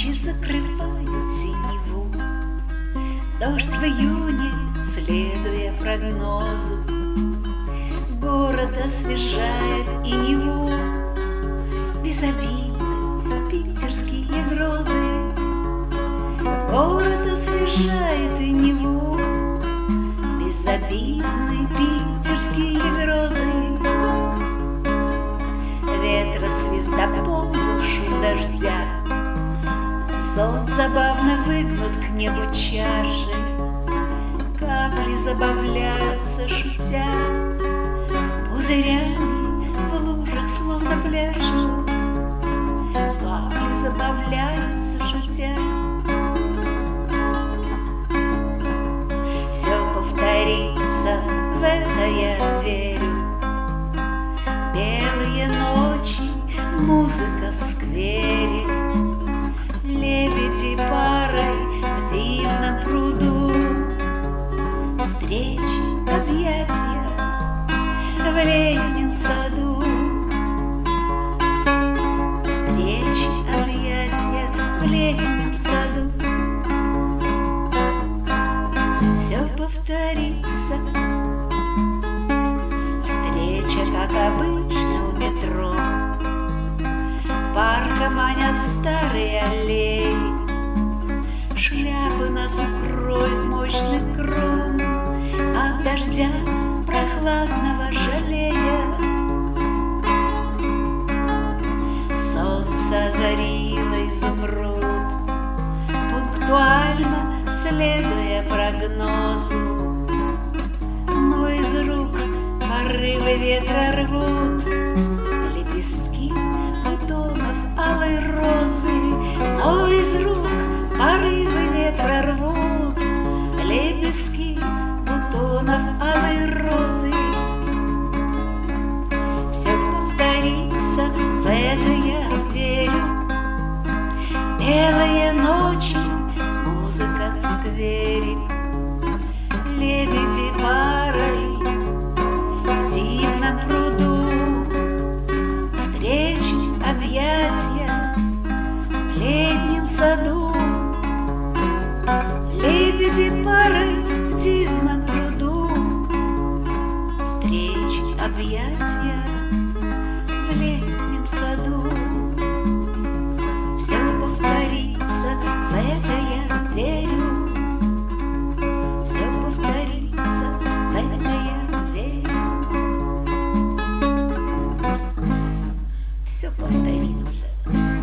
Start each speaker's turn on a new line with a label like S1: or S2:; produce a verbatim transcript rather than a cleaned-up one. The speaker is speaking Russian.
S1: Тучи закрывают синеву, дождь в июне, следуя прогнозу, город освежает и Неву. Безобидны питерские грозы, город освежает и Неву. Безобидны питерские грозы, ветра свистопол, шум дождя. Сон забавно выгнут к небу чаши, капли забавляются, шутя, пузырями в лужах словно пляшут. Капли забавляются, шутя. Все повторится, в это я верю. Белые ночи, музыка в сквере, лебеди парой в дивном пруду, встречи, объятия в летнем саду, встречи, объятия в летнем саду. Все повторится, встреча, как обычно, у метро. Парка манят старые аллеи, шляпы нас укроют мощных крон, от дождя прохладного жалея. Солнце озарило изумруд, пунктуально следуя прогнозу, но из рук порывы ветра рвут лепестки бутонов алой розы, но из рук порывы ветра рвут лепестки бутонов алой розы. Все повторится, в это я верю. Белые ночи, музыка в сквере, лебеди парой в дивном пруду, встречи, объятия в летнем саду. Лебеди парой в дивном пруду, встречи, объятия в летнем саду. Все повторится, в это я верю. Все повторится, в это я верю. Все повторится.